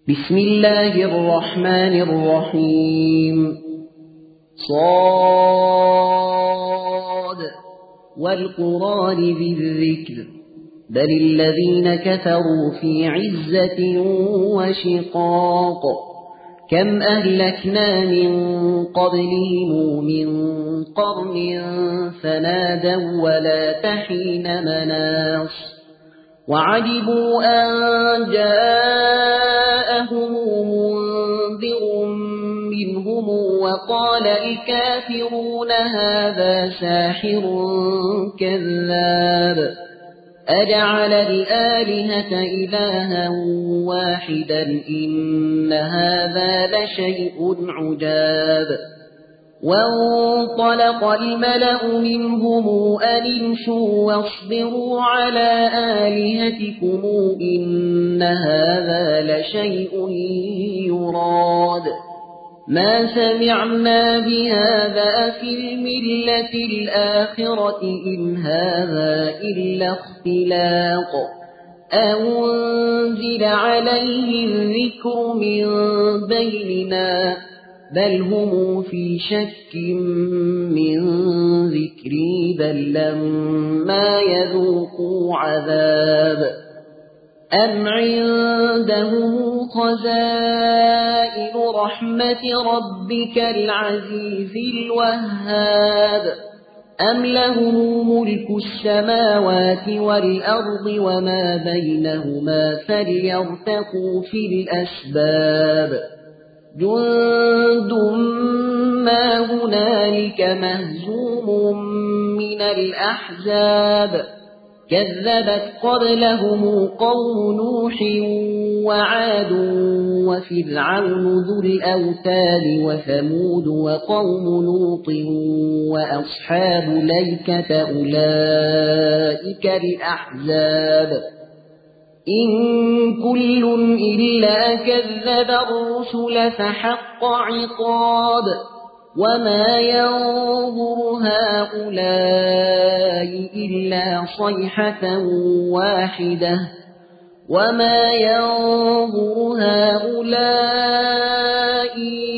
بسم الله الرحمن الرحيم صاد والقرآن ذي الذكر بل الذين كفروا في عزة وشقاق كم أهلكنا من قبلهم من قرن فنادوا ولا تحين مناص وعجبوا أن جاءهم منذر منهم وقال الكافرون هذا ساحر كذاب أجعل الآلهة إلها واحدا إن هذا لشيء عجاب وانطلق الملأ منهم أن امشوا واصبروا على آلهتكم إن هذا لشيء يراد ما سمعنا بهذا في الملة الآخرة إن هذا إلا اختلاق أنزل عليه الذكر من بيننا بل هم في شك من ذكري بل لما يذوقوا عذاب أم عندهم خزائن رحمة ربك العزيز الوهاب أم لهم ملك السماوات والأرض وما بينهما فليرتقوا في الأسباب جند ما هنالك مهزوم من الأحزاب كذبت قبلهم قوم نوح وعاد وفرعون ذو الأوتاد وثمود وقوم لوط وأصحاب الأيكة أولئك الأحزاب إن كل إلا كذب الرسل فحق عقاب وما ينظر هؤلاء إلا صيحة واحدة وما ينظر هؤلاء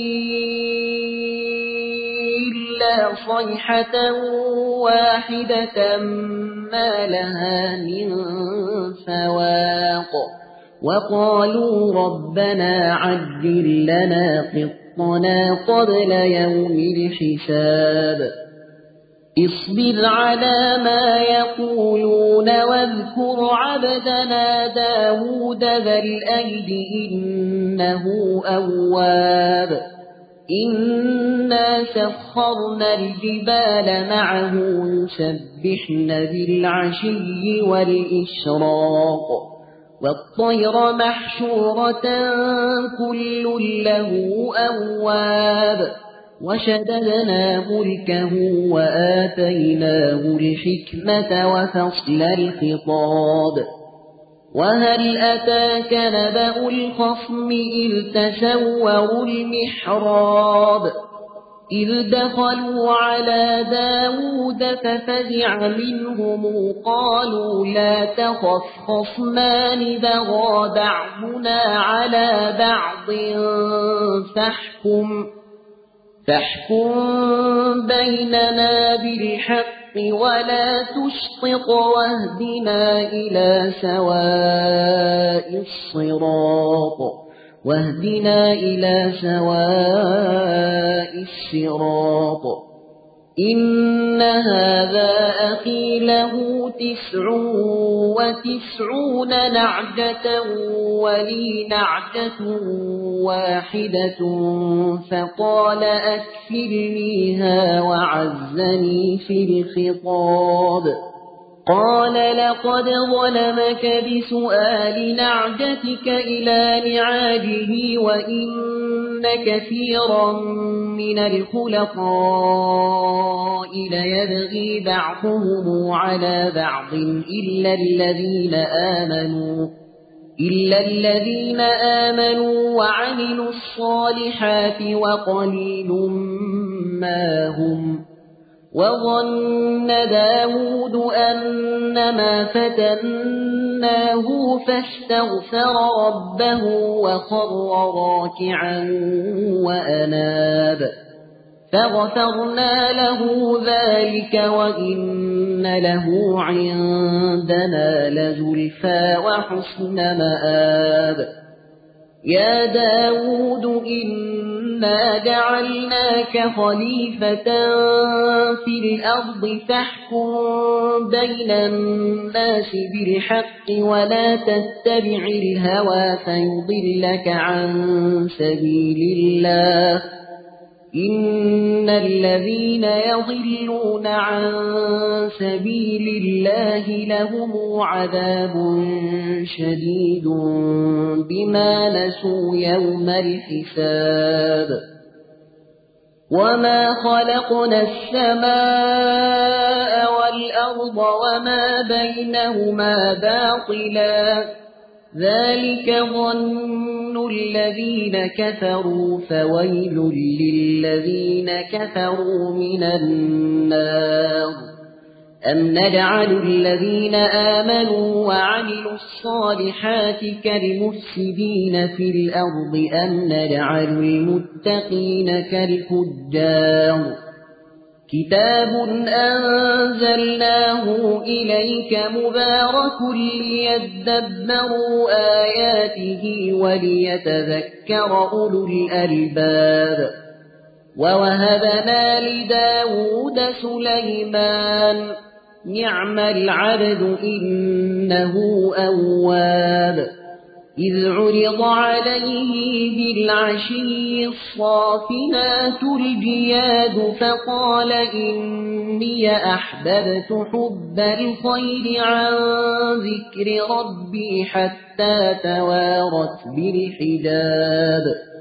إلا صيحة واحدة ما لها من فواق وقالوا ربنا عجل لنا قطنا قبل يوم الحساب اصبر على ما يقولون واذكر عبدنا داود ذا الأيد إنه أواب إنا سخرنا الجبال معه يسبحن بالعشي والإشراق والطير محشورة كل له أواب وشددنا ملكه وآتيناه الحكمة وفصل الخطاب وهل أتاك نبأ الخصم إذ تسوروا المحراب إذ دخلوا على داود ففزع منهم قالوا لا تخف خصمان بغى بعضنا على بعض فاحكم بيننا بالحق ولا تشطط واهدنا إلى سواء الصراط إن هذا أخي له 99 نعجة ولي نعجة واحدة فقال أكفلنيها وعزني في الخطاب قال لقد ظلمك بسؤال نعجتك إلى نعاجه وإن كثيرا من الخلطاء ليبغي بعضهم على بعض إلا الذين آمنوا وعملوا الصالحات وقليل ما هم وظن داود أنما فتناه فاستغفر ربه وخر راكعا وأناب فغفرنا له ذلك وإن له عندنا لزلفى وحسن مآب يا داود إنا جعلناك خليفة في الأرض فاحكم بين الناس بالحق ولا تتبع الهوى فيضلك عن سبيل الله إن الذين يضلون عن سبيل الله لهم عذاب شديد بما نسوا يوم الحساب وما خلقنا السماء والأرض وما بينهما باطلا ذلك ظن الذين كفروا فويل للذين كفروا من النار أم نجعل الذين آمنوا وعملوا الصالحات كالمفسدين في الأرض أم نجعل المتقين كالفجار كتاب أنزلناه إليك مبارك ليدبروا آياته وليتذكر أولو الألباب ووهبنا لداود سليمان نعم العبد إنه أواب إذ عرض عليه بالعشي الصافنات الجياد فقال إني أحببت حب الخير عن ذكر ربي حتى توارت بالحجاب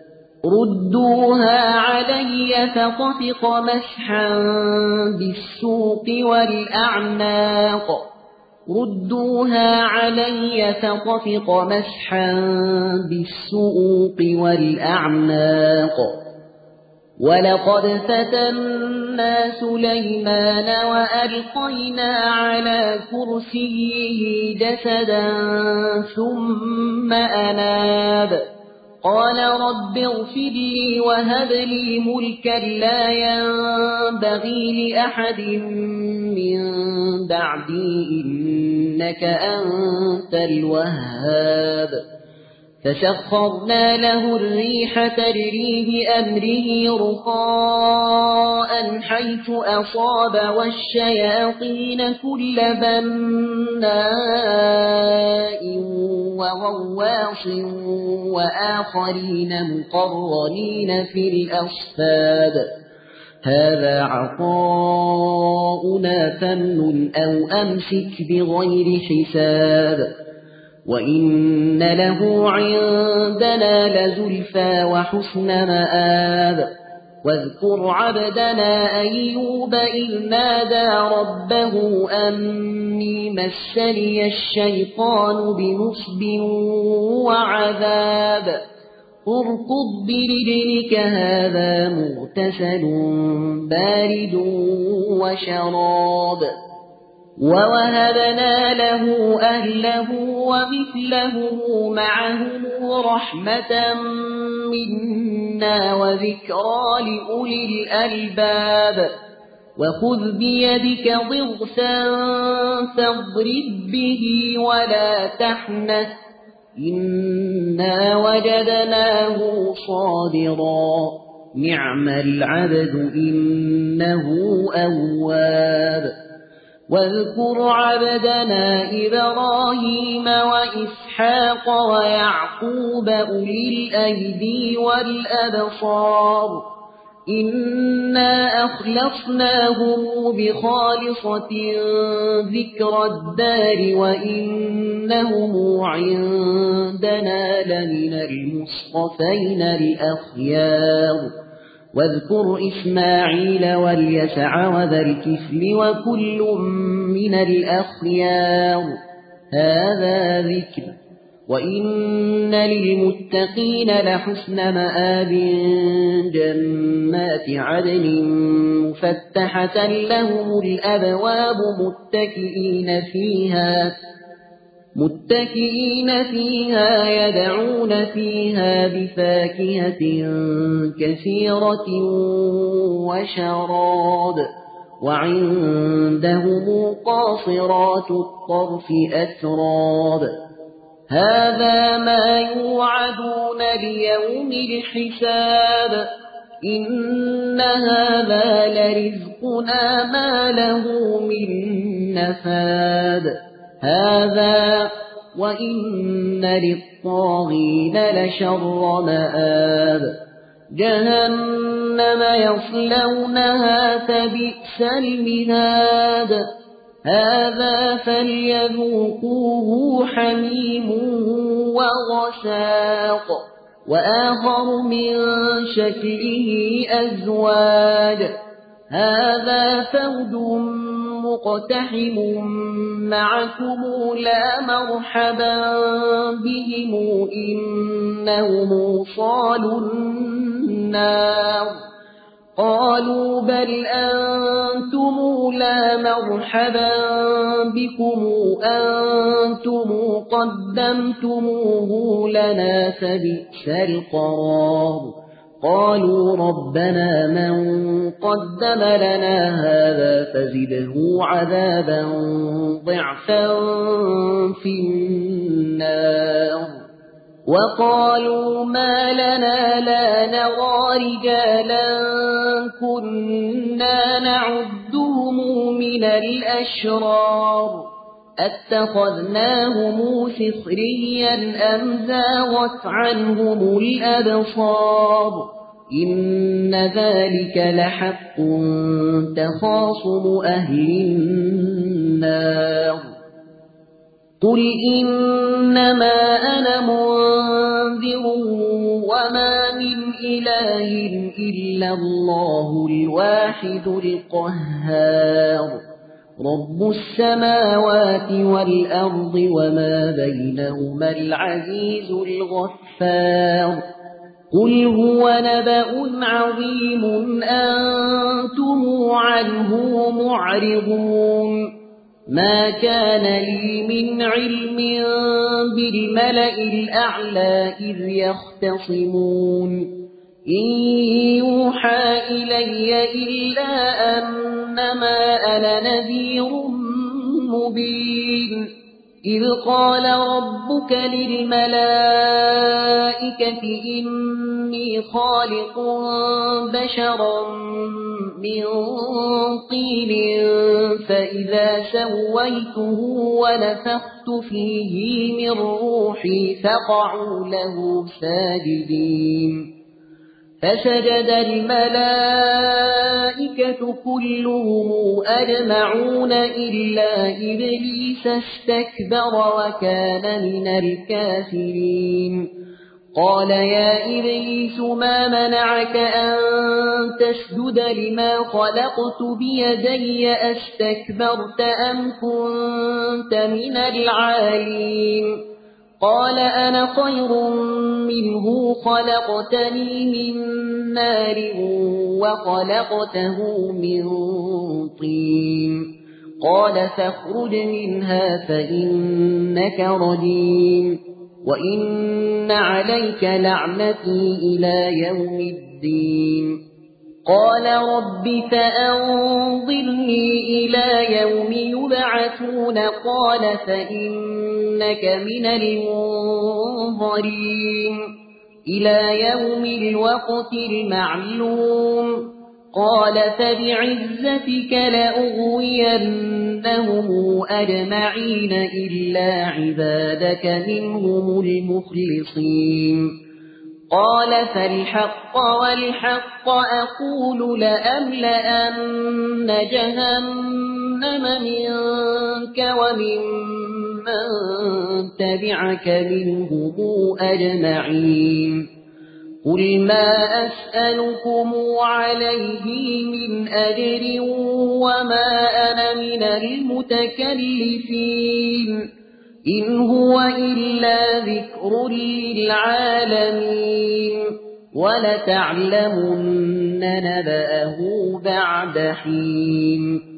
ردوها علي فطفق مسحا بالسوق والأعناق ردوها علي فطفق مسحا بالسوق والأعناق ولقد فتنا سليمان وألقينا على كرسيه جسدا ثم أناب قال رب اغفر لي وهب لي ملكا لا ينبغي لأحد من بعدي إنك أنت الوهاب فسخرنا له الريح تجري بأمره رخاء حيث أصاب والشياطين كل بناء وغواص وآخرين مقرنين في الأصفاد هذا عطاؤنا فامنن أو أمسك بغير حساب وإن له عندنا لزلفى وحسن مآب واذكر عبدنا أيوب إذ نادى ربه أني مسني الشيطان بنصب وعذاب اركض برجلك هذا مغتسل بارد وشراب ووهبنا له أهله ومثله معهم رحمة منا وذكرى لأولي الألباب وخذ بيدك ضغثا فاضرب به ولا تحنث إنا وجدناه صابرا نعم العبد إنه أواب واذكر عبدنا إبراهيم وإسحاق ويعقوب أولي الأيدي والأبصار إنا أخلصناهم بخالصة ذكر الدار وإنهم عندنا لمن المصطفين الأخيار واذكر إسماعيل واليسع وذا الكفل وكل من الأخيار هذا ذكر وإن للمتقين لحسن مآب جنات عدن مفتحة لهم الأبواب متكئين فيها يدعون فيها بفاكهة كثيرة وشراب وعندهم قاصرات الطرف أتراب هذا ما يوعدون ليوم الحساب إن هذا لرزقنا ما له من نفاد هذا وإن للطاغين لشر مآب جهنم يصلونها فبئس المهاد هذا فليذوقوه حميم وغساق وآخر من شكله أزواج هذا فوج مقتحم معكم لا مرحبا بهم إنهم صالوا النار قالوا بل أنتم لا مرحبا بكم أنتم قدمتموه لنا فبئس القرار قالوا ربنا من قدم لنا هذا فزده عذابا ضعفا في النار وقالوا ما لنا لا نرى رجالا كنا نعدهم من الأشرار اتخذناهم سخريا أم زاغت عنهم الأبصار إن ذلك لحق تخاصم أهل النار قل إنما أنا منذر وما من إله إلا الله الواحد القهار رب السماوات والأرض وما بينهما العزيز الغفار قل هو نبأ عظيم أنتم عنه معرضون ما كان لي من علم بالملأ الأعلى إذ يختصمون إن يوحى إلي إلا أنما أنا نذير مبين إذ قال ربك للملائكة إني خالق بشرا من طين فإذا سويته ونفخت فيه من روحي فقعوا له ساجدين فسجد الملائكة كلهم أجمعون إلا إبليس استكبر وكان من الكافرين قال يا إبليس ما منعك أن تسجد لما خلقت بيدي أستكبرت أم كنت من العالين قال أنا خير منه خلقتني من نار وخلقته من طين قال فاخرج منها فإنك رجيم وإن عليك لعنتي إلى يوم الدين قال رب فأنظرني إلى يوم يبعثون قال فإنك من المنظرين إلى يوم الوقت المعلوم قال فبعزتك لأغوينهم أجمعين إلا عبادك منهم المخلصين قال فالحق والحق أقول لأملأن جهنم منك ومن من تبعك منهم أجمعين قل ما أسألكم عليه من أجر وما أنا من المتكلفين إن هو إلا ذكر للعالمين ولتعلمن نبأه بعد حين